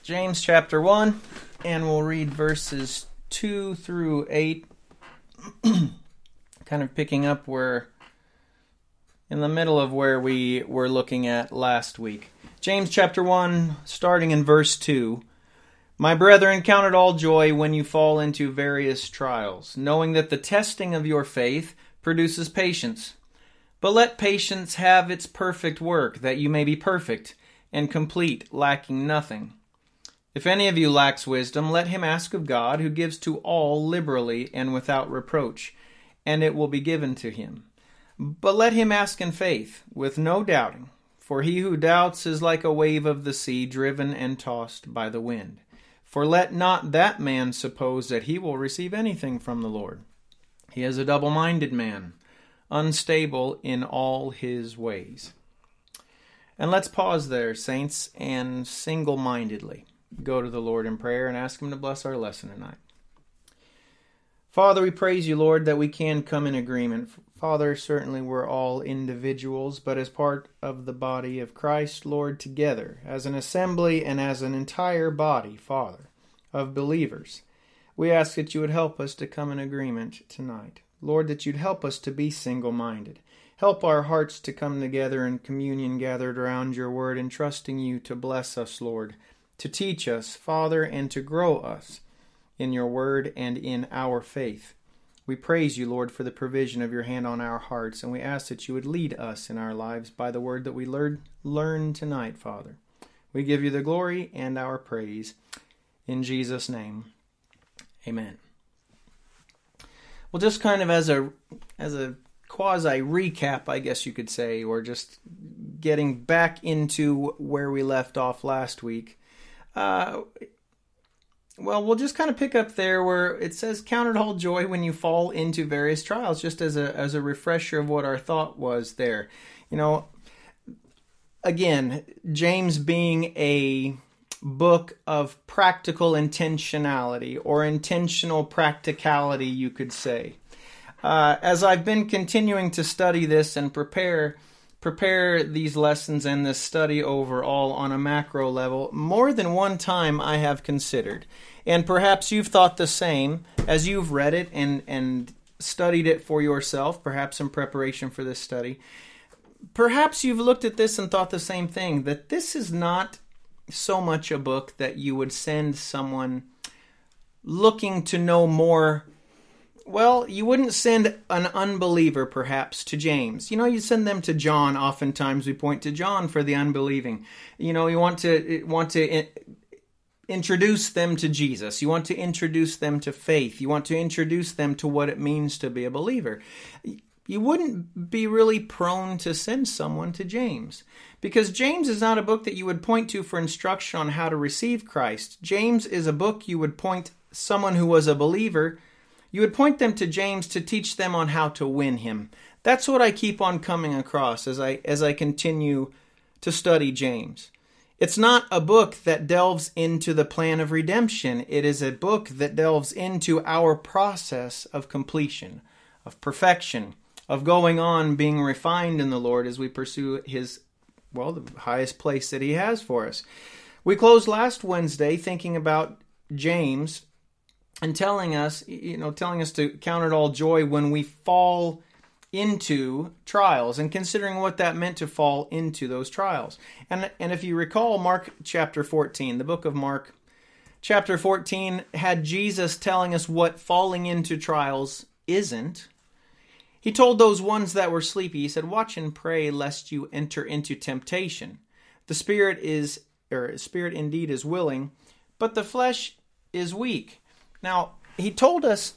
James chapter 1, and we'll read verses 2 through 8, kind of picking up where, in the middle of where we were looking at last week. James chapter 1, starting in verse 2. My brethren, count it all joy when you fall into various trials, knowing that the testing of your faith produces patience. But let patience have its perfect work, that you may be perfect and complete, lacking nothing. If any of you lacks wisdom, let him ask of God, who gives to all liberally and without reproach, and it will be given to him. But let him ask in faith, with no doubting, for he who doubts is like a wave of the sea, driven and tossed by the wind. For let not that man suppose that he will receive anything from the Lord. He is a double-minded man, unstable in all his ways. And let's pause there, saints, and single-mindedly go to the Lord in prayer and ask him to bless our lesson tonight. Father, we praise you, Lord, that we can come in agreement. Father, certainly we're all individuals, but as part of the body of Christ, Lord, together, as an assembly and as an entire body, Father, of believers, we ask that you would help us to come in agreement tonight. Lord, that you'd help us to be single-minded. Help our hearts to come together in communion gathered around your word and trusting you to bless us, Lord, to teach us, Father, and to grow us in your word and in our faith. We praise you, Lord, for the provision of your hand on our hearts, and we ask that you would lead us in our lives by the word that we learn tonight, Father. We give you the glory and our praise. In Jesus' name, amen. Well, just kind of as a quasi-recap, I guess you could say, or just getting back into where we left off last week, we'll just kind of pick up there where it says, count it all joy when you fall into various trials, just as a refresher of what our thought was there. You know, again, James being a book of practical intentionality, or intentional practicality, you could say. As I've been continuing to study this and prepare these lessons and this study overall on a macro level, more than one time I have considered, and perhaps you've thought the same as you've read it and studied it for yourself, perhaps in preparation for this study. Perhaps you've looked at this and thought the same thing, that this is not so much a book that you would send someone looking to know more. Well, you wouldn't send an unbeliever, perhaps, to James. You know, you send them to John. Oftentimes we point to John for the unbelieving. You know, you want to introduce them to Jesus. You want to introduce them to faith. You want to introduce them to what it means to be a believer. You wouldn't be really prone to send someone to James, because James is not a book that you would point to for instruction on how to receive Christ. James is a book you would point someone who was a believer. You would point them to James to teach them on how to win him. That's what I keep on coming across as I continue to study James. It's not a book that delves into the plan of redemption. It is a book that delves into our process of completion, of perfection, of going on, being refined in the Lord as we pursue his, the highest place that he has for us. We closed last Wednesday thinking about James and telling us to count it all joy when we fall into trials, and considering what that meant to fall into those trials. And if you recall, Mark chapter 14, the book of Mark chapter 14 had Jesus telling us what falling into trials isn't. He told those ones that were sleepy, he said, watch and pray lest you enter into temptation. The spirit indeed is willing, but the flesh is weak. Now, he told us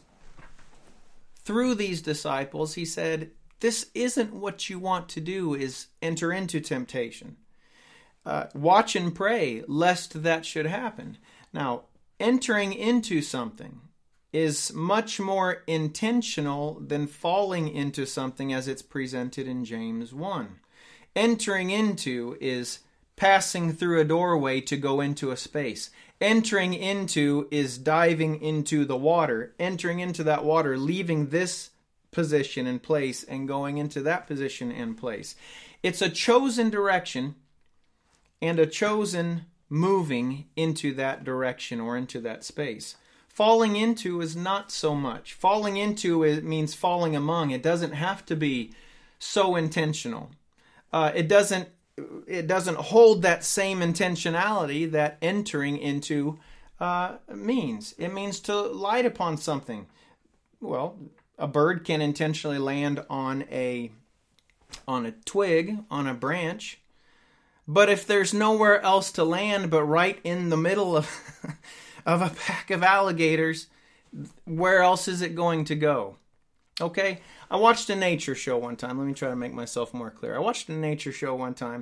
through these disciples, he said, this isn't what you want to do, is enter into temptation. Watch and pray lest that should happen. Now, entering into something is much more intentional than falling into something as it's presented in James 1. Entering into is passing through a doorway to go into a space. Entering into is diving into the water. Entering into that water, leaving this position and place and going into that position and place. It's a chosen direction and a chosen moving into that direction or into that space. Falling into is not so much. Falling into it means falling among. It doesn't have to be so intentional. It doesn't hold that same intentionality that entering into means. It means to light upon something. Well, a bird can intentionally land on a twig, on a branch, but if there's nowhere else to land but right in the middle of of a pack of alligators, where else is it going to go? Okay, I watched a nature show one time. Let me try to make myself more clear. I watched a nature show one time,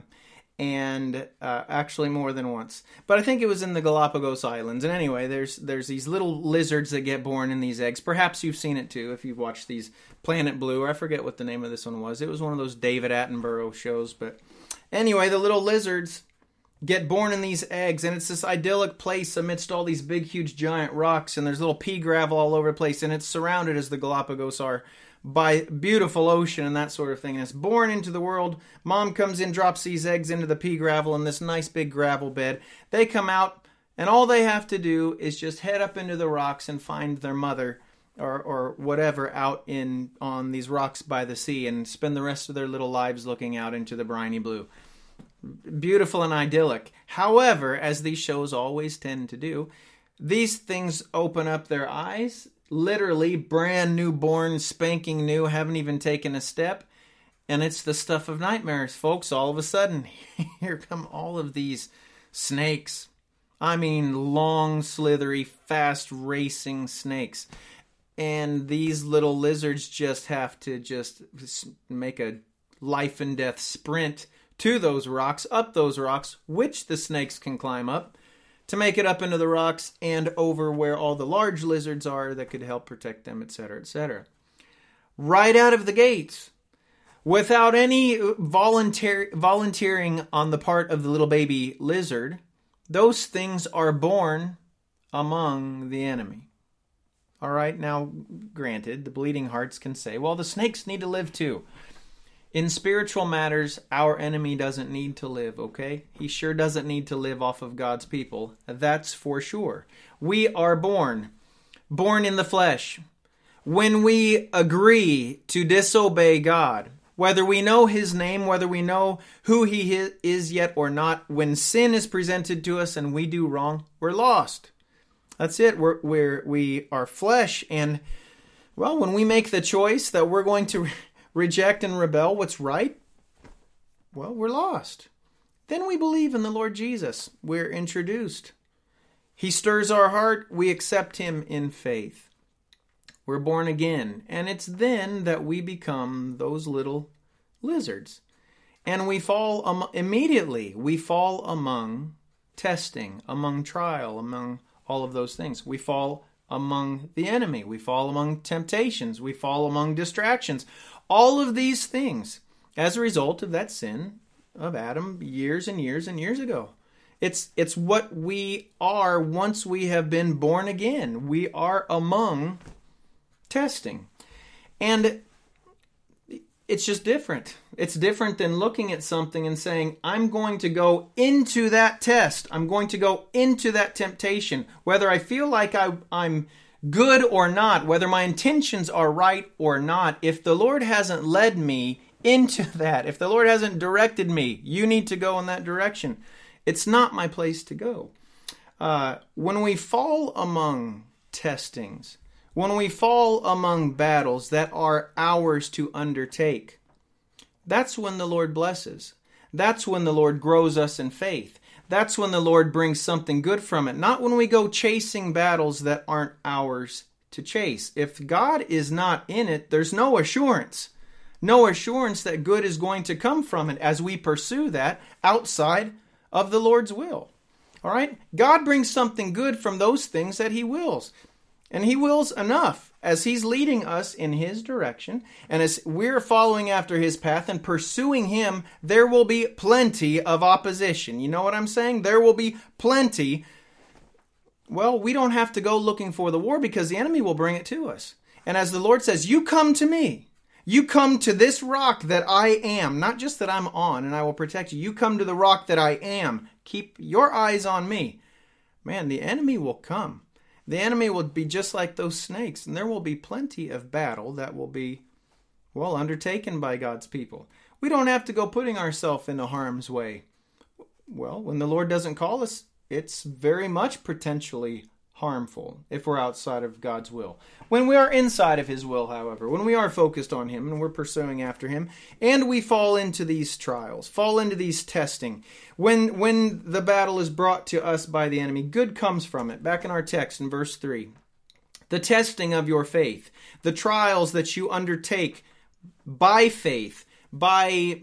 and actually more than once. But I think it was in the Galapagos Islands. And anyway, there's these little lizards that get born in these eggs. Perhaps you've seen it too if you've watched these Planet Blue. I forget what the name of this one was. It was one of those David Attenborough shows. But anyway, the little lizards get born in these eggs, and it's this idyllic place amidst all these big, huge, giant rocks, and there's little pea gravel all over the place, and it's surrounded, as the Galapagos are, by beautiful ocean and that sort of thing. And it's born into the world. Mom comes in, drops these eggs into the pea gravel in this nice big gravel bed. They come out, and all they have to do is just head up into the rocks and find their mother or whatever out on these rocks by the sea, and spend the rest of their little lives looking out into the briny blue. Beautiful and idyllic. However, as these shows always tend to do, these things open up their eyes, literally brand new born, spanking new, haven't even taken a step, and it's the stuff of nightmares, folks. All of a sudden, here come all of these snakes. I mean, long, slithery, fast racing snakes. And these little lizards just have to just make a life and death sprint to those rocks, up those rocks, which the snakes can climb up, to make it up into the rocks and over where all the large lizards are that could help protect them, etc., etc. Right out of the gates, without any volunteering on the part of the little baby lizard, those things are born among the enemy. All right, now, granted, the bleeding hearts can say, well, the snakes need to live too. In spiritual matters, our enemy doesn't need to live, okay? He sure doesn't need to live off of God's people. That's for sure. We are born in the flesh. When we agree to disobey God, whether we know His name, whether we know who He is yet or not, when sin is presented to us and we do wrong, we're lost. That's it. We are flesh, and, well, when we make the choice that we're going to reject and rebel what's right, well, we're lost. Then we believe in the Lord Jesus. We're introduced. He stirs our heart. We accept Him in faith. We're born again. And it's then that we become those little lizards. And we fall immediately. We fall among testing, among trial, among all of those things. We fall among the enemy. We fall among temptations. We fall among distractions. All of these things as a result of that sin of Adam years and years and years ago. It's what we are once we have been born again. We are among testing. And it's just different. It's different than looking at something and saying, I'm going to go into that test. I'm going to go into that temptation. Whether I feel like I'm good or not, whether my intentions are right or not, if the Lord hasn't led me into that, if the Lord hasn't directed me, you need to go in that direction. It's not my place to go. When we fall among testings, when we fall among battles that are ours to undertake, that's when the Lord blesses. That's when the Lord grows us in faith. That's when the Lord brings something good from it. Not when we go chasing battles that aren't ours to chase. If God is not in it, there's no assurance. No assurance that good is going to come from it as we pursue that outside of the Lord's will. All right? God brings something good from those things that He wills. And He wills enough as He's leading us in His direction. And as we're following after His path and pursuing Him, there will be plenty of opposition. You know what I'm saying? There will be plenty. Well, we don't have to go looking for the war because the enemy will bring it to us. And as the Lord says, you come to me. You come to this rock that I am, not just that I'm on and I will protect you. You come to the rock that I am. Keep your eyes on me. Man, the enemy will come. The enemy will be just like those snakes, and there will be plenty of battle that will be, well, undertaken by God's people. We don't have to go putting ourselves into harm's way. Well, when the Lord doesn't call us, it's very much potentially harmful if we're outside of God's will. When we are inside of His will, however, when we are focused on Him and we're pursuing after Him, and we fall into these trials, fall into these testing, when the battle is brought to us by the enemy, good comes from it. Back in our text in verse 3, the testing of your faith, the trials that you undertake by faith, by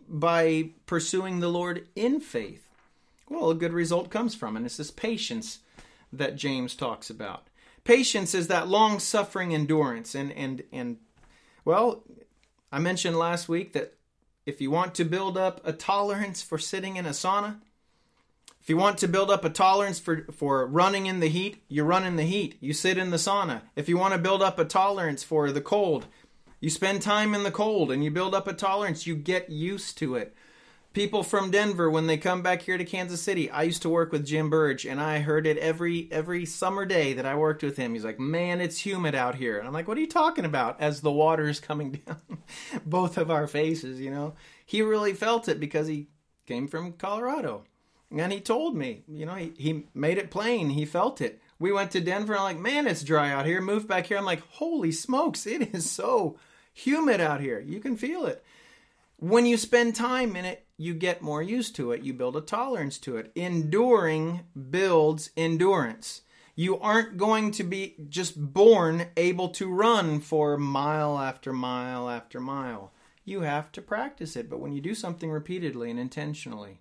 pursuing the Lord in faith, well, a good result comes from it. And it's this patience that James talks about. Patience is that long-suffering endurance. And well, I mentioned last week that if you want to build up a tolerance for sitting in a sauna, if you want to build up a tolerance for running in the heat, you run in the heat. You sit in the sauna. If you want to build up a tolerance for the cold, you spend time in the cold and you build up a tolerance. You get used to it. People from Denver, when they come back here to Kansas City, I used to work with Jim Burge, and I heard it every summer day that I worked with him. He's like, man, it's humid out here. And I'm like, what are you talking about? As the water is coming down both of our faces, you know. He really felt it because he came from Colorado. And he told me, you know, he made it plain. He felt it. We went to Denver, and I'm like, man, it's dry out here. Moved back here. I'm like, holy smokes, it is so humid out here. You can feel it. When you spend time in it, you get more used to it. You build a tolerance to it. Enduring builds endurance. You aren't going to be just born able to run for mile after mile after mile. You have to practice it. But when you do something repeatedly and intentionally,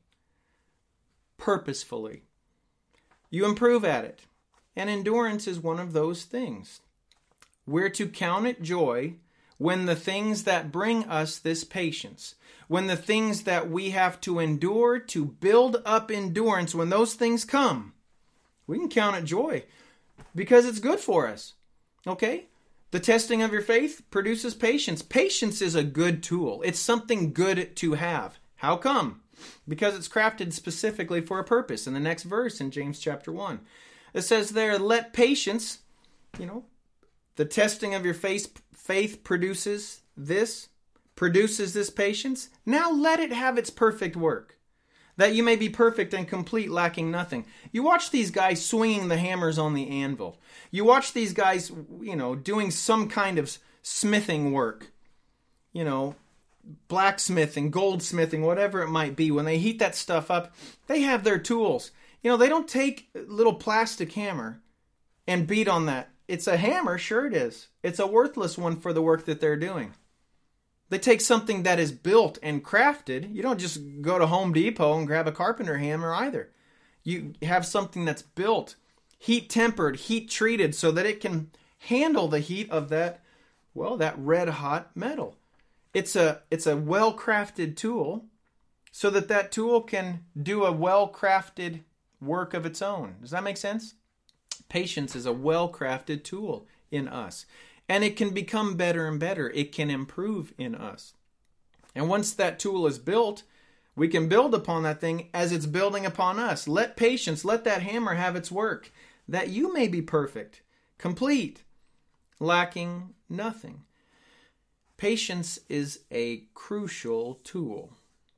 purposefully, you improve at it. And endurance is one of those things. We're to count it joy when the things that bring us this patience, when the things that we have to endure to build up endurance, when those things come, we can count it joy because it's good for us. Okay? The testing of your faith produces patience. Patience is a good tool. It's something good to have. How come? Because it's crafted specifically for a purpose. In the next verse in James chapter 1, it says there, let patience, you know, the testing of your faith produces this patience. Now let it have its perfect work, that you may be perfect and complete, lacking nothing. You watch these guys swinging the hammers on the anvil. You watch these guys, you know, doing some kind of smithing work, you know, blacksmithing, goldsmithing, whatever it might be. When they heat that stuff up, they have their tools. You know, they don't take a little plastic hammer and beat on that. It's a hammer, sure it is. It's a worthless one for the work that they're doing. They take something that is built and crafted. You don't just go to Home Depot and grab a carpenter hammer either. You have something that's built, heat tempered, heat treated so that it can handle the heat of that red hot metal. It's a well crafted tool so that tool can do a well crafted work of its own. Does that make sense? Patience is a well-crafted tool in us. And it can become better and better. It can improve in us. And once that tool is built, we can build upon that thing as it's building upon us. Let patience, let that hammer have its work, that you may be perfect, complete, lacking nothing. Patience is a crucial tool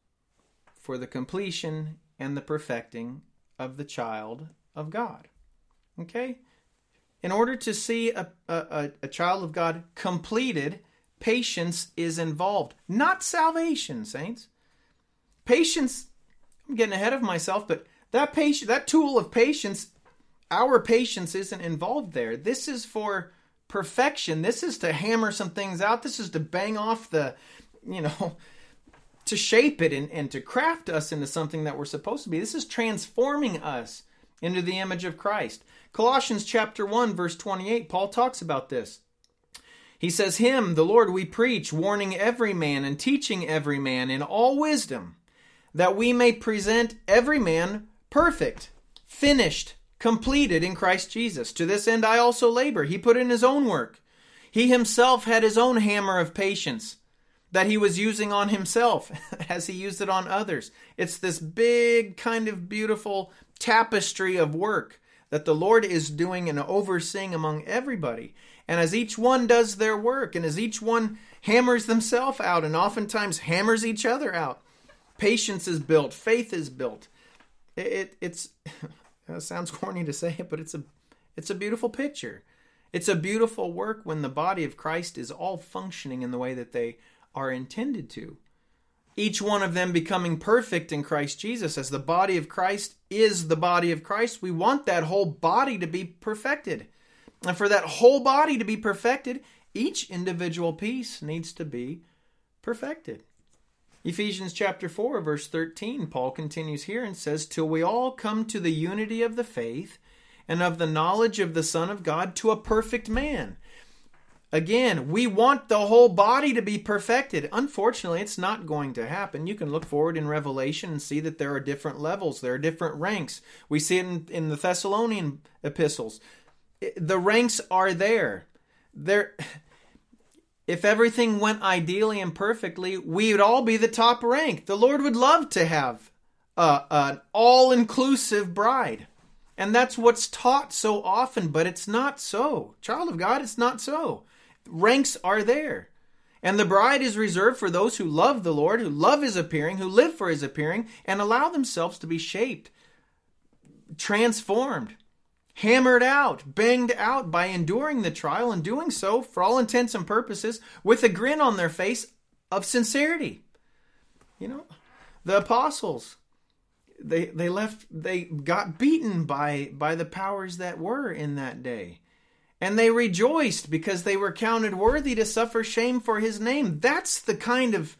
for the completion and the perfecting of the child of God. Okay? In order to see a child of God completed, patience is involved. Not salvation, saints. Patience, I'm getting ahead of myself, but that tool of patience, our patience isn't involved there. This is for perfection. This is to hammer some things out. This is to bang off to shape it and to craft us into something that we're supposed to be. This is transforming us into the image of Christ. Colossians chapter 1, verse 28, Paul talks about this. He says, Him, the Lord, we preach, warning every man and teaching every man in all wisdom, that we may present every man perfect, finished, completed in Christ Jesus. To this end I also labor. He put in his own work. He himself had his own hammer of patience that he was using on himself as he used it on others. It's this big kind of beautiful tapestry of work that the Lord is doing and overseeing among everybody. And as each one does their work, and as each one hammers themselves out, and oftentimes hammers each other out, patience is built, faith is built. It sounds corny to say it, but it's a beautiful picture. It's a beautiful work when the body of Christ is all functioning in the way that they are intended to. Each one of them becoming perfect in Christ Jesus. As the body of Christ is the body of Christ, we want that whole body to be perfected. And for that whole body to be perfected, each individual piece needs to be perfected. Ephesians chapter 4, verse 13, Paul continues here and says, "Till we all come to the unity of the faith and of the knowledge of the Son of God, to a perfect man." Again, we want the whole body to be perfected. Unfortunately, it's not going to happen. You can look forward in Revelation and see that there are different levels. There are different ranks. We see it in the Thessalonian epistles. The ranks are there. If everything went ideally and perfectly, we would all be the top rank. The Lord would love to have an all-inclusive bride. And that's what's taught so often, but it's not so. Child of God, it's not so. Ranks are there. And the bride is reserved for those who love the Lord, who love His appearing, who live for His appearing, and allow themselves to be shaped, transformed, hammered out, banged out by enduring the trial, and doing so, for all intents and purposes, with a grin on their face of sincerity. You know, the apostles, they got beaten by the powers that were in that day. And they rejoiced because they were counted worthy to suffer shame for His name. That's the kind of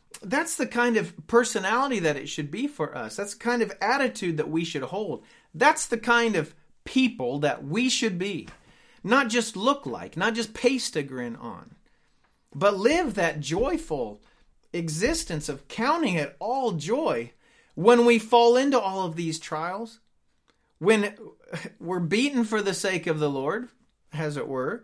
personality that it should be for us. That's the kind of attitude that we should hold. That's the kind of people that we should be. Not just look like, not just paste a grin on, but live that joyful existence of counting it all joy when we fall into all of these trials, when we're beaten for the sake of the Lord, as it were,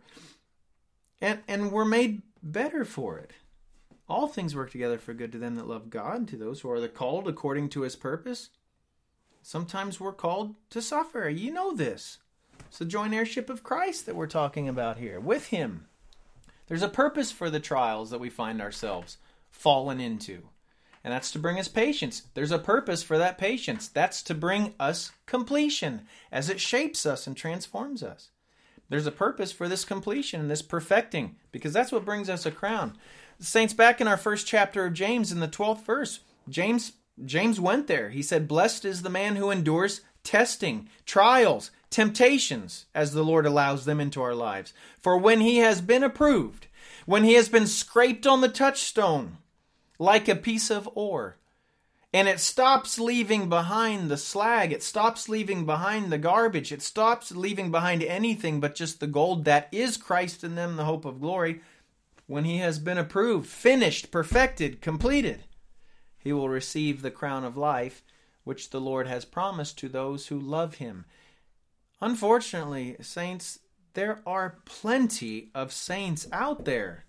and we're made better for it. All things work together for good to them that love God, to those who are the called according to His purpose. Sometimes we're called to suffer. You know this. It's the joint heirship of Christ that we're talking about here, with Him. There's a purpose for the trials that we find ourselves fallen into. And that's to bring us patience. There's a purpose for that patience. That's to bring us completion as it shapes us and transforms us. There's a purpose for this completion and this perfecting, because that's what brings us a crown. Saints, back in our first chapter of James, in the 12th verse, James went there. He said, "Blessed is the man who endures testing, trials, temptations, as the Lord allows them into our lives. For when he has been approved, when he has been scraped on the touchstone, like a piece of ore, and it stops leaving behind the slag, it stops leaving behind the garbage, it stops leaving behind anything but just the gold that is Christ in them, the hope of glory. When he has been approved, finished, perfected, completed, he will receive the crown of life, which the Lord has promised to those who love Him." Unfortunately, saints, there are plenty of saints out there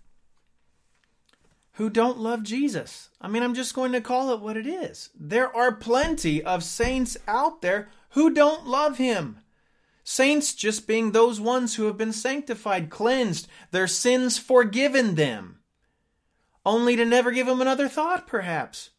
who don't love Jesus. I mean, I'm just going to call it what it is. There are plenty of saints out there who don't love Him. Saints just being those ones who have been sanctified, cleansed, their sins forgiven them, only to never give them another thought, perhaps.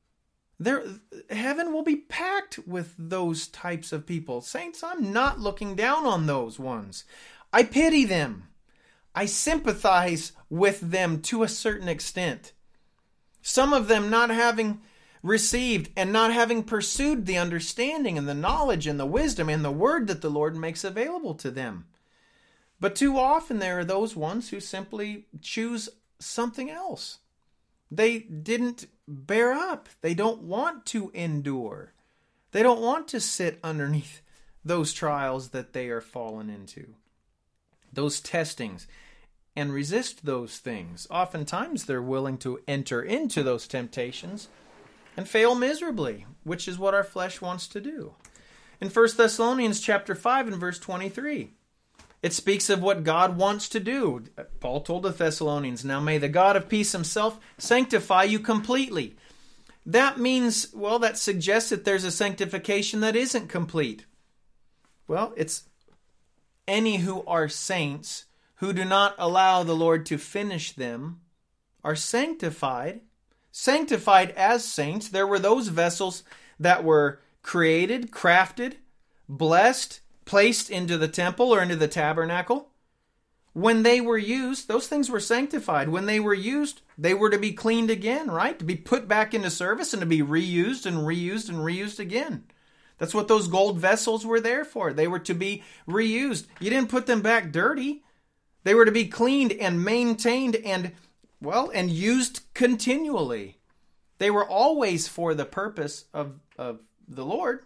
Heaven will be packed with those types of people. Saints, I'm not looking down on those ones. I pity them. I sympathize with them to a certain extent. Some of them not having received and not having pursued the understanding and the knowledge and the wisdom and the word that the Lord makes available to them. But too often there are those ones who simply choose something else. They didn't bear up. They don't want to endure. They don't want to sit underneath those trials that they are fallen into, those testings, and resist those things. Oftentimes they're willing to enter into those temptations and fail miserably, which is what our flesh wants to do. In 1 Thessalonians chapter 5 and verse 23, It speaks of what God wants to do. Paul told the Thessalonians, now may the God of peace himself sanctify you completely. That means, well, that suggests that there's a sanctification that isn't complete. Well, it's any who are saints, who do not allow the Lord to finish them, are sanctified. Sanctified as saints. There were those vessels that were created, crafted, blessed, placed into the temple or into the tabernacle. When they were used, those things were sanctified. When they were used, they were to be cleaned again, right? To be put back into service and to be reused and reused and reused again. That's what those gold vessels were there for. They were to be reused. You didn't put them back dirty. They were to be cleaned and maintained and used continually. They were always for the purpose of the Lord.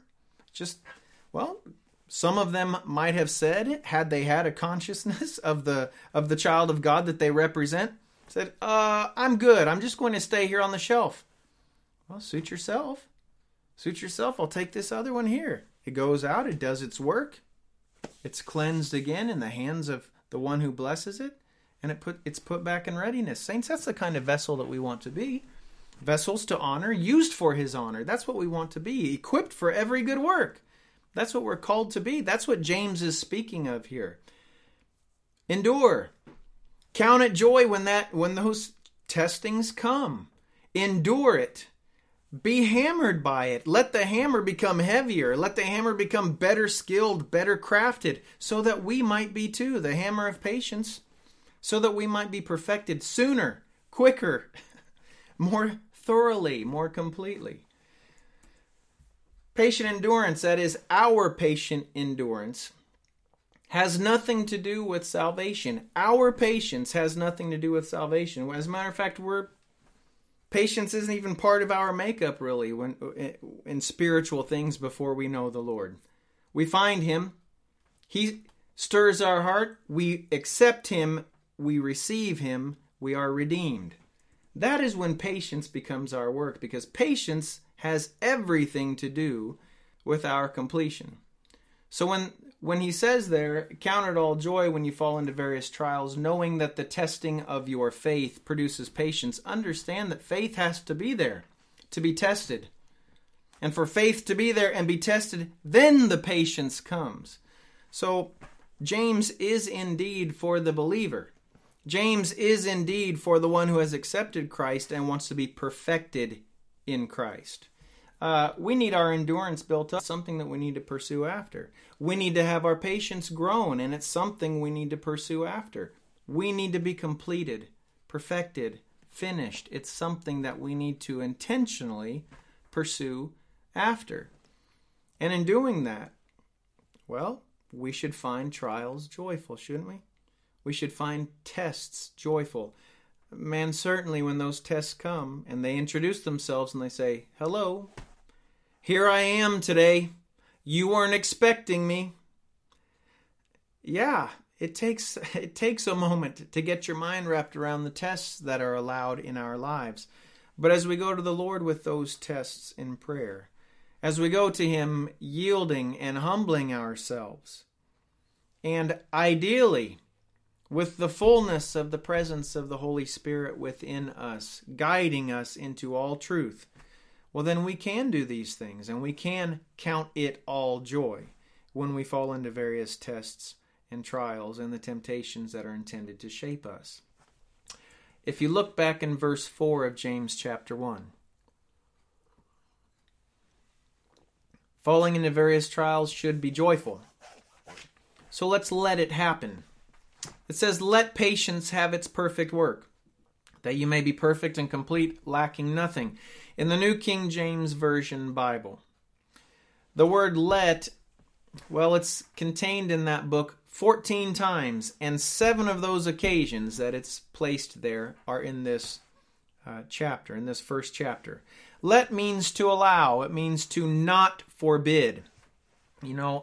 Some of them might have said, had they had a consciousness of the child of God that they represent, said, I'm good. I'm just going to stay here on the shelf. Well, suit yourself. Suit yourself. I'll take this other one here. It goes out. It does its work. It's cleansed again in the hands of the one who blesses it. And it's put back in readiness. Saints, that's the kind of vessel that we want to be. Vessels to honor, used for his honor. That's what we want to be. Equipped for every good work. That's what we're called to be. That's what James is speaking of here. Endure. Count it joy when those testings come. Endure it. Be hammered by it. Let the hammer become heavier. Let the hammer become better skilled, better crafted, so that we might be too, the hammer of patience, so that we might be perfected sooner, quicker, more thoroughly, more completely. Patient endurance, that is our patient endurance, has nothing to do with salvation. Our patience has nothing to do with salvation. As a matter of fact, patience isn't even part of our makeup, really, in spiritual things before we know the Lord. We find him. He stirs our heart. We accept him. We receive him. We are redeemed. That is when patience becomes our work, because patience has everything to do with our completion. So when he says there, count it all joy when you fall into various trials, knowing that the testing of your faith produces patience, understand that faith has to be there to be tested. And for faith to be there and be tested, then the patience comes. So James is indeed for the believer. James is indeed for the one who has accepted Christ and wants to be perfected in Christ. We need our endurance built up, something that we need to pursue after. We need to have our patience grown, and it's something we need to pursue after. We need to be completed, perfected, finished. It's something that we need to intentionally pursue after. And in doing that, well, we should find trials joyful, shouldn't we? We should find tests joyful. Man, certainly when those tests come and they introduce themselves and they say, hello, here I am today. You weren't expecting me. Yeah, it takes a moment to get your mind wrapped around the tests that are allowed in our lives. But as we go to the Lord with those tests in prayer, as we go to him yielding and humbling ourselves, and ideally with the fullness of the presence of the Holy Spirit within us, guiding us into all truth, well, then we can do these things, and we can count it all joy when we fall into various tests and trials and the temptations that are intended to shape us. If you look back in verse 4 of James chapter 1, falling into various trials should be joyful. So let's let it happen. It says, let patience have its perfect work, that you may be perfect and complete, lacking nothing. In the New King James Version Bible, the word let, well, it's contained in that book 14 times, and 7 of those occasions that it's placed there are in this chapter, in this first chapter. Let means to allow. It means to not forbid. You know,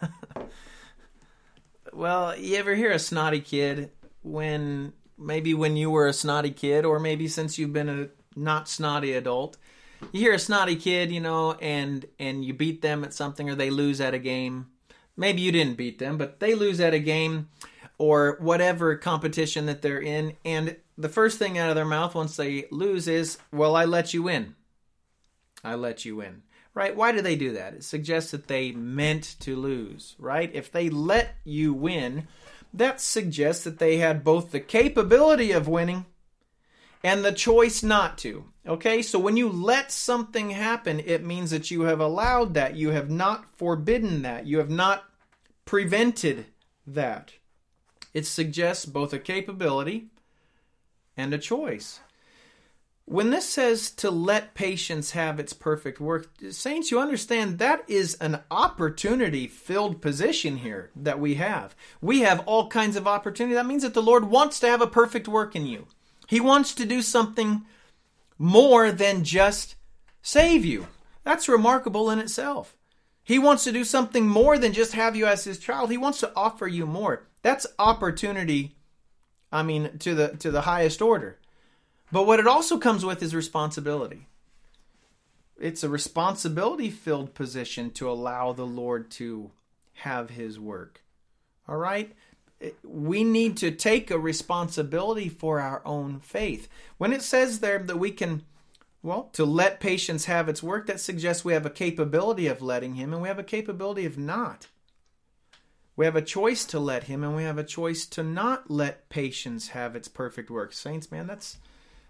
well, you ever hear a snotty kid when you were a snotty kid, or maybe since you've been a not snotty adult, you hear a snotty kid, you know, and you beat them at something, or they lose at a game. Maybe you didn't beat them, but they lose at a game or whatever competition that they're in, and the first thing out of their mouth once they lose is, well, I let you win. I let you win. Right? Why do they do that? It suggests that they meant to lose, right? If they let you win, that suggests that they had both the capability of winning and the choice not to. Okay? So when you let something happen, it means that you have allowed that. You have not forbidden that. You have not prevented that. It suggests both a capability and a choice. When this says to let patience have its perfect work, saints, you understand that is an opportunity-filled position here that we have. We have all kinds of opportunity. That means that the Lord wants to have a perfect work in you. He wants to do something more than just save you. That's remarkable in itself. He wants to do something more than just have you as his child. He wants to offer you more. That's opportunity, to the highest order. But what it also comes with is responsibility. It's a responsibility-filled position to allow the Lord to have his work. All right? We need to take a responsibility for our own faith. When it says there that we can, to let patience have its work, that suggests we have a capability of letting him and we have a capability of not. We have a choice to let him and we have a choice to not let patience have its perfect work. Saints, man, that's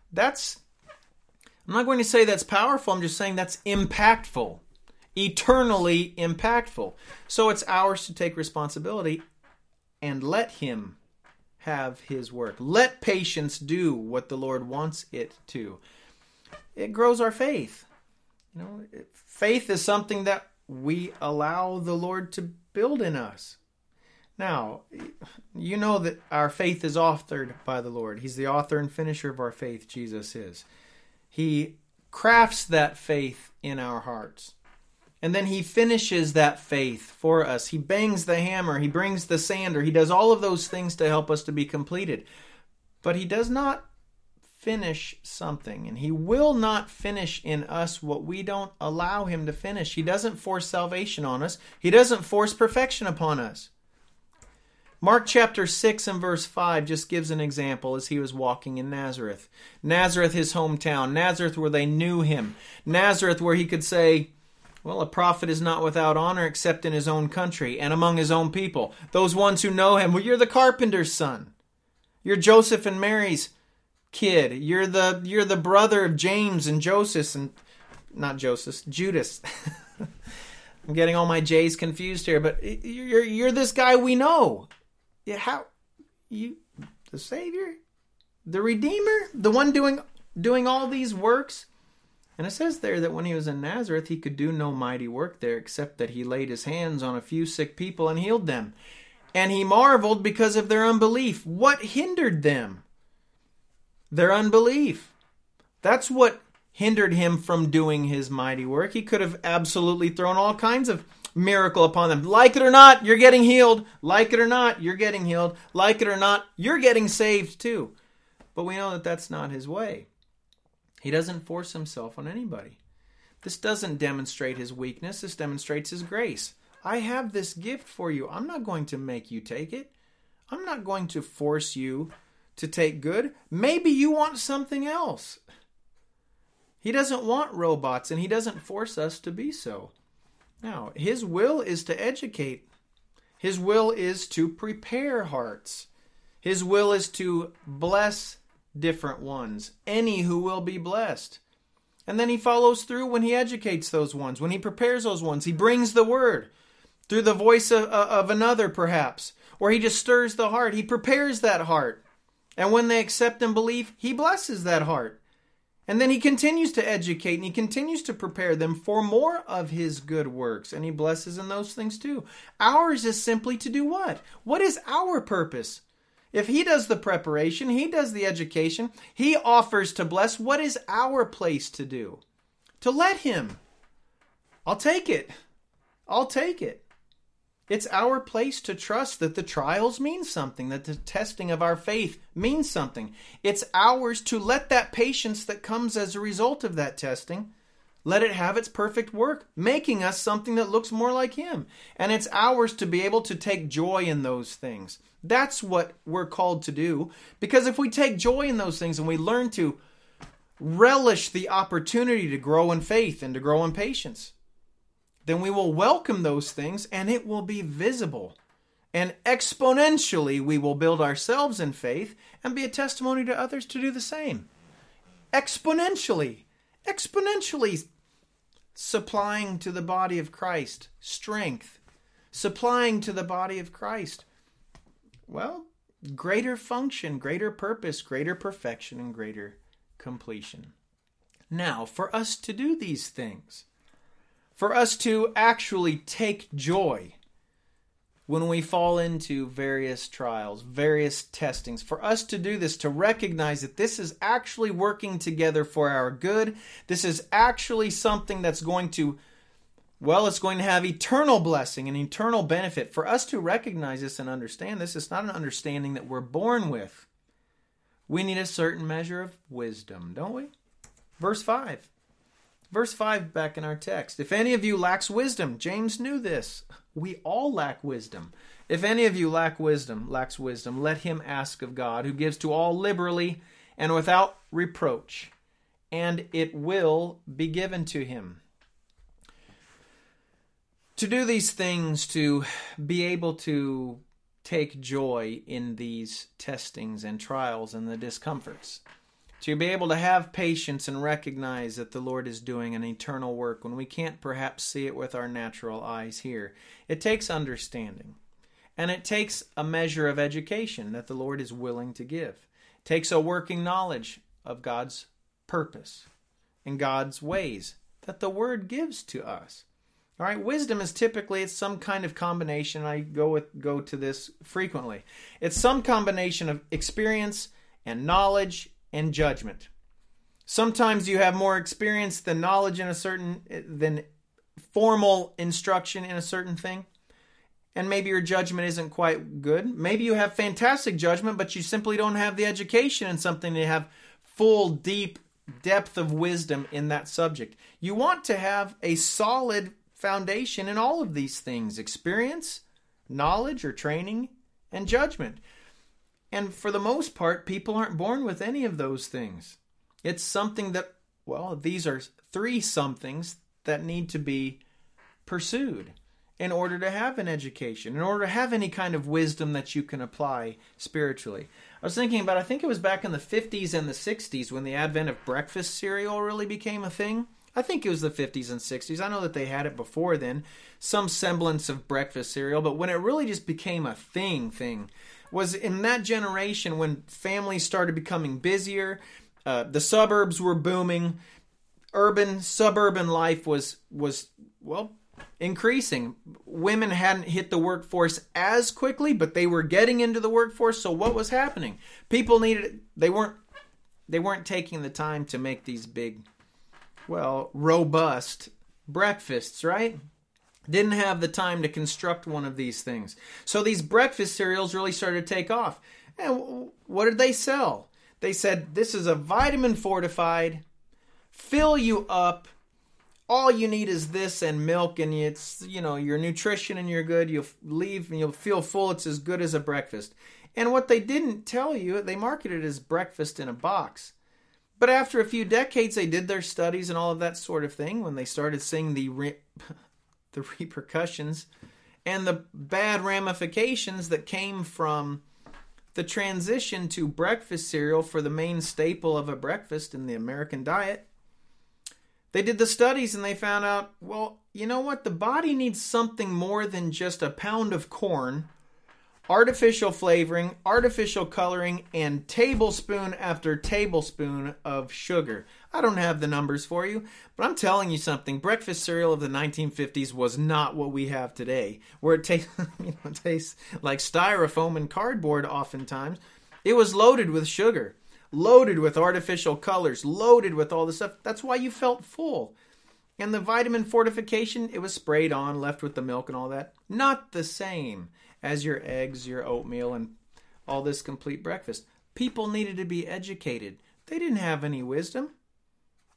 I'm not going to say that's powerful. I'm just saying that's impactful, eternally impactful. So it's ours to take responsibility and let him have his work. Let patience do what the Lord wants it to. It grows our faith. Faith is something that we allow the Lord to build in us. Now, you know that our faith is authored by the Lord. He's the author and finisher of our faith, Jesus is. He crafts that faith in our hearts. And then he finishes that faith for us. He bangs the hammer. He brings the sander. He does all of those things to help us to be completed. But he does not finish something. And he will not finish in us what we don't allow him to finish. He doesn't force salvation on us. He doesn't force perfection upon us. Mark chapter 6 and verse 5 just gives an example as he was walking in Nazareth. Nazareth, his hometown. Nazareth, where they knew him. Nazareth, where he could say, a prophet is not without honor except in his own country and among his own people. Those ones who know him, you're the carpenter's son. You're Joseph and Mary's kid. You're the brother of James and Judas. I'm getting all my J's confused here, but you're this guy we know. Yeah, the Savior, the Redeemer, the one doing all these works. And it says there that when he was in Nazareth, he could do no mighty work there except that he laid his hands on a few sick people and healed them. And he marveled because of their unbelief. What hindered them? Their unbelief. That's what hindered him from doing his mighty work. He could have absolutely thrown all kinds of miracle upon them. Like it or not, you're getting healed. Like it or not, you're getting healed. Like it or not, you're getting saved too. But we know that that's not his way. He doesn't force himself on anybody. This doesn't demonstrate his weakness. This demonstrates his grace. I have this gift for you. I'm not going to make you take it. I'm not going to force you to take good. Maybe you want something else. He doesn't want robots, and he doesn't force us to be so. Now, his will is to educate. His will is to prepare hearts. His will is to bless different ones, any who will be blessed. And then he follows through when he educates those ones, when he prepares those ones. He brings the word through the voice of another, perhaps, or he just stirs the heart. He prepares that heart. And when they accept and believe, he blesses that heart. And then he continues to educate and he continues to prepare them for more of his good works. And he blesses in those things too. Ours is simply to do what? What is our purpose? If he does the preparation, he does the education, he offers to bless, what is our place to do? To let him. I'll take it. I'll take it. It's our place to trust that the trials mean something, that the testing of our faith means something. It's ours to let that patience that comes as a result of that testing, Let it have its perfect work, making us something that looks more like Him. And it's ours to be able to take joy in those things. That's what we're called to do. Because if we take joy in those things and we learn to relish the opportunity to grow in faith and to grow in patience, then we will welcome those things and it will be visible. And exponentially, we will build ourselves in faith and be a testimony to others to do the same. Exponentially supplying to the body of Christ strength, supplying to the body of Christ, well, greater function, greater purpose, greater perfection, and greater completion. Now, for us to do these things, for us to actually take joy when we fall into various trials, various testings, for us to do this, to recognize that this is actually working together for our good, this is actually something that's going to, well, it's going to have eternal blessing and eternal benefit. For us to recognize this and understand this, it's not an understanding that we're born with. We need a certain measure of wisdom, don't we? Verse 5. Verse 5 back in our text. If any of you lacks wisdom, James knew this. We all lack wisdom. If any of you lacks wisdom, let him ask of God, who gives to all liberally and without reproach, and it will be given to him. To do these things, to be able to take joy in these testings and trials and the discomforts, to be able to have patience and recognize that the Lord is doing an eternal work when we can't perhaps see it with our natural eyes here. It takes understanding. And it takes a measure of education that the Lord is willing to give. It takes a working knowledge of God's purpose and God's ways that the Word gives to us. All right, wisdom is typically, it's some kind of combination. I go to this frequently. It's some combination of experience and knowledge and judgment. Sometimes you have more experience than knowledge in than formal instruction in a certain thing. And maybe your judgment isn't quite good. Maybe you have fantastic judgment, but you simply don't have the education in something to have full, deep depth of wisdom in that subject. You want to have a solid foundation in all of these things: experience, knowledge or training, and judgment. And for the most part, people aren't born with any of those things. It's something that, well, these are three somethings that need to be pursued in order to have an education, in order to have any kind of wisdom that you can apply spiritually. I was thinking about, I think it was back in the 50s and the 60s when the advent of breakfast cereal really became a thing. I think it was the 50s and 60s. I know that they had it before then, some semblance of breakfast cereal, but when it really just became a thing was in that generation when families started becoming busier, the suburbs were booming, suburban life was increasing. Women hadn't hit the workforce as quickly, but they were getting into the workforce. So what was happening? People they weren't taking the time to make these big, robust breakfasts, right? Didn't have the time to construct one of these things. So these breakfast cereals really started to take off. And what did they sell? They said, this is a vitamin fortified, fill you up, all you need is this and milk, and it's, your nutrition and you're good. You'll leave and you'll feel full. It's as good as a breakfast. And what they didn't tell you, they marketed it as breakfast in a box. But after a few decades, they did their studies and all of that sort of thing when they started seeing the repercussions and the bad ramifications that came from the transition to breakfast cereal for the main staple of a breakfast in the American diet. They did the studies and they found out, you know what? The body needs something more than just a pound of corn, artificial flavoring, artificial coloring, and tablespoon after tablespoon of sugar. I don't have the numbers for you, but I'm telling you something. Breakfast cereal of the 1950s was not what we have today, where it tastes, tastes like styrofoam and cardboard oftentimes. It was loaded with sugar, loaded with artificial colors, loaded with all this stuff. That's why you felt full. And the vitamin fortification, it was sprayed on, left with the milk and all that. Not the same as your eggs, your oatmeal, and all this complete breakfast. People needed to be educated. They didn't have any wisdom.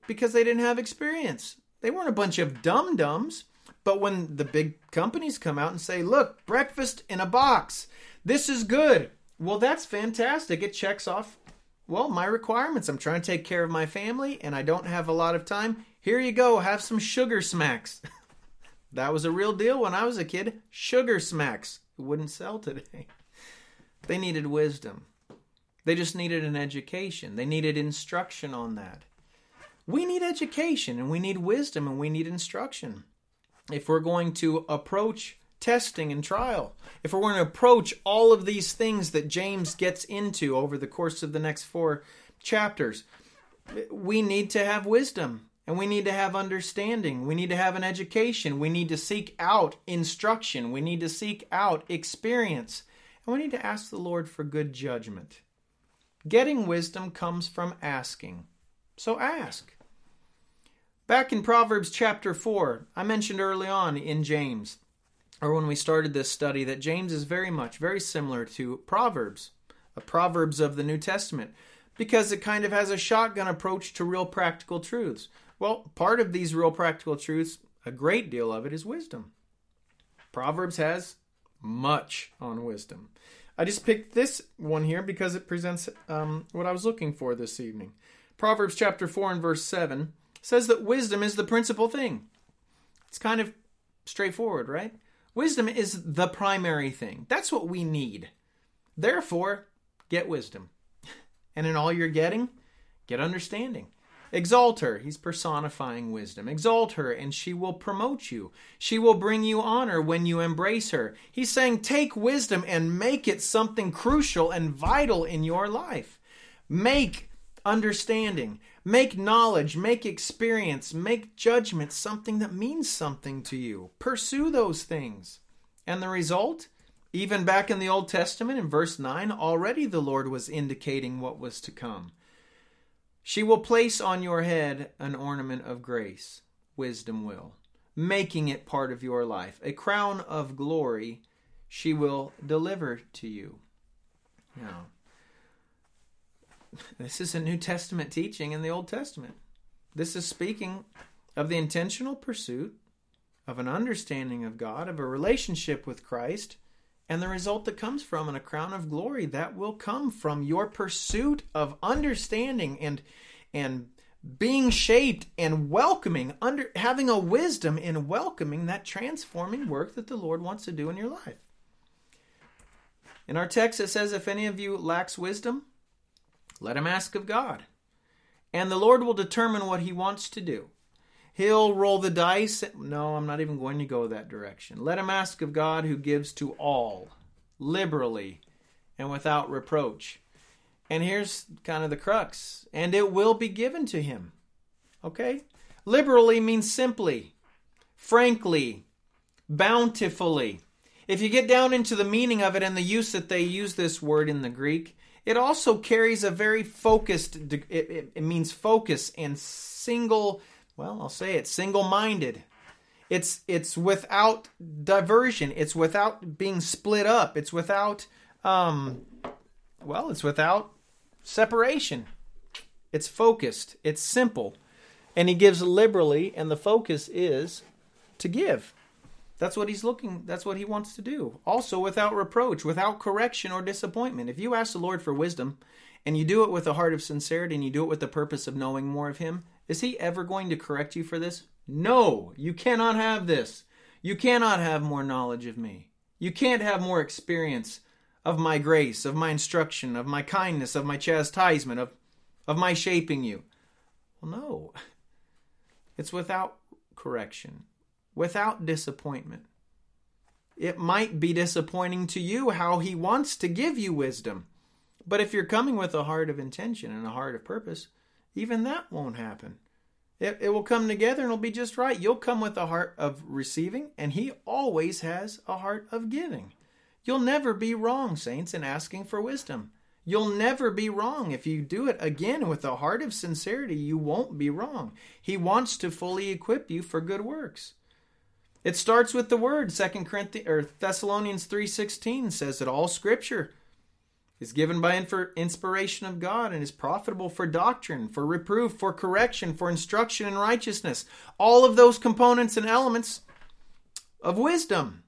because they didn't have experience. They weren't a bunch of dum-dums. But when the big companies come out and say, look, breakfast in a box, this is good. Well, that's fantastic. It checks off, well, my requirements. I'm trying to take care of my family and I don't have a lot of time. Here you go. Have some sugar smacks. That was a real deal when I was a kid. Sugar smacks. It wouldn't sell today. They needed wisdom. They just needed an education. They needed instruction on that. We need education and we need wisdom and we need instruction. If we're going to approach testing and trial, if we're going to approach all of these things that James gets into over the course of the next 4 chapters, we need to have wisdom and we need to have understanding. We need to have an education. We need to seek out instruction. We need to seek out experience. And we need to ask the Lord for good judgment. Getting wisdom comes from asking. So ask. Back in Proverbs chapter 4, I mentioned early on in James, or when we started this study, that James is very similar to Proverbs, Proverbs of the New Testament, because it kind of has a shotgun approach to real practical truths. Well, part of these real practical truths, a great deal of it, is wisdom. Proverbs has much on wisdom. I just picked this one here because it presents what I was looking for this evening. Proverbs chapter 4 and verse 7 says that wisdom is the principal thing. It's kind of straightforward, right? Wisdom is the primary thing. That's what we need. Therefore, get wisdom. And in all you're getting, get understanding. Exalt her. He's personifying wisdom. Exalt her and she will promote you. She will bring you honor when you embrace her. He's saying take wisdom and make it something crucial and vital in your life. Make understanding, make knowledge, make experience, make judgment something that means something to you. Pursue those things. And the result, even back in the Old Testament in verse 9, already the Lord was indicating what was to come. She will place on your head an ornament of grace, wisdom will, making it part of your life. A crown of glory she will deliver to you. Now, this is a New Testament teaching in the Old Testament. This is speaking of the intentional pursuit of an understanding of God, of a relationship with Christ, and the result that comes from and a crown of glory that will come from your pursuit of understanding and being shaped and welcoming, having a wisdom in welcoming that transforming work that the Lord wants to do in your life. In our text it says, if any of you lacks wisdom, let him ask of God. And the Lord will determine what he wants to do. He'll roll the dice. No, I'm not even going to go that direction. Let him ask of God who gives to all, liberally, and without reproach. And here's kind of the crux. And it will be given to him. Okay? Liberally means simply, frankly, bountifully. If you get down into the meaning of it and the use that they use this word in the Greek, it also carries a very focused, it means focus and single, well, I'll say it, single-minded. It's without diversion. It's without being split up. It's without, it's without separation. It's focused. It's simple. And he gives liberally, and the focus is to give. That's what that's what he wants to do. Also without reproach, without correction or disappointment. If you ask the Lord for wisdom, and you do it with a heart of sincerity, and you do it with the purpose of knowing more of him, is he ever going to correct you for this? No, you cannot have this. You cannot have more knowledge of me. You can't have more experience of my grace, of my instruction, of my kindness, of my chastisement, of my shaping you. Well, no. It's without correction, without disappointment. It might be disappointing to you how he wants to give you wisdom. But if you're coming with a heart of intention and a heart of purpose, even that won't happen. It will come together and it'll be just right. You'll come with a heart of receiving, and he always has a heart of giving. You'll never be wrong, saints, in asking for wisdom. You'll never be wrong. If you do it again with a heart of sincerity, you won't be wrong. He wants to fully equip you for good works. It starts with the word. 2 Thessalonians 3:16 says that all Scripture is given by inspiration of God and is profitable for doctrine, for reproof, for correction, for instruction in righteousness. All of those components and elements of wisdom.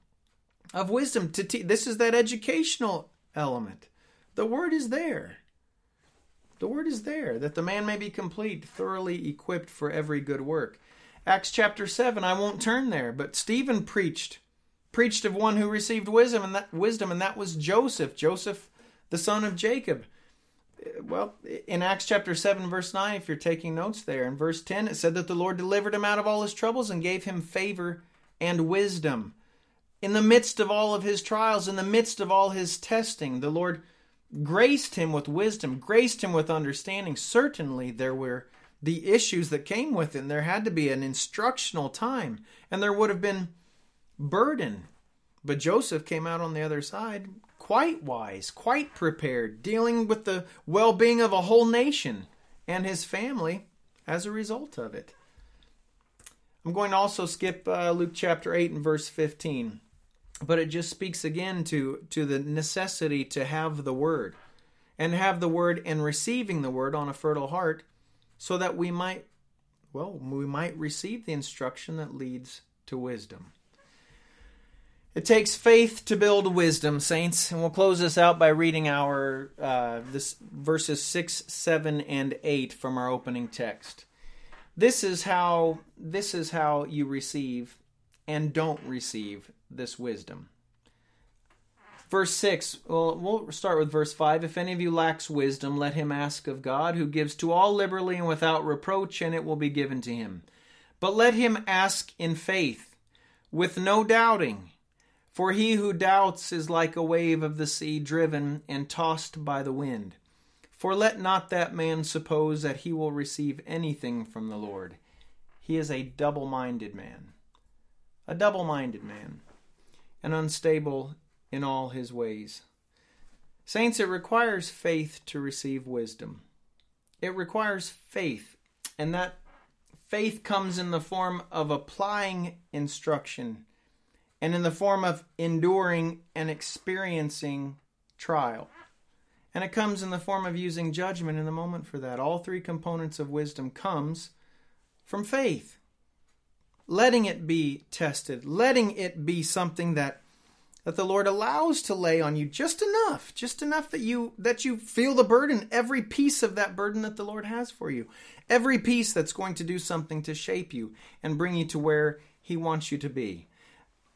This is that educational element. The word is there. The word is there, that the man may be complete, thoroughly equipped for every good work. Acts chapter 7, I won't turn there, but Stephen preached of one who received wisdom, and that was Joseph, the son of Jacob. Well, in Acts chapter 7, verse 9, if you're taking notes there, in verse 10, it said that the Lord delivered him out of all his troubles and gave him favor and wisdom. In the midst of all of his trials, in the midst of all his testing, the Lord graced him with wisdom, graced him with understanding. Certainly there were the issues that came with it, and there had to be an instructional time, and there would have been burden. But Joseph came out on the other side quite wise, quite prepared, dealing with the well-being of a whole nation and his family as a result of it. I'm going to also skip Luke chapter 8 and verse 15. But it just speaks again to the necessity to have the word, and have the word and receiving the word on a fertile heart, so that we might receive the instruction that leads to wisdom. It takes faith to build wisdom, saints, and we'll close this out by reading our verses 6, 7, and 8 from our opening text. This is how you receive and don't receive this wisdom. Verse 6, we'll start with verse 5. If any of you lacks wisdom, let him ask of God, who gives to all liberally and without reproach, and it will be given to him. But let him ask in faith, with no doubting. For he who doubts is like a wave of the sea, driven and tossed by the wind. For let not that man suppose that he will receive anything from the Lord. He is a double-minded man. A double-minded man, and unstable in all his ways. Saints, it requires faith to receive wisdom. It requires faith, and that faith comes in the form of applying instruction, and in the form of enduring and experiencing trial. And it comes in the form of using judgment in the moment for that. All three components of wisdom comes from faith. Letting it be tested, letting it be something that the Lord allows to lay on you just enough that you feel the burden, every piece of that burden that the Lord has for you, every piece that's going to do something to shape you and bring you to where He wants you to be.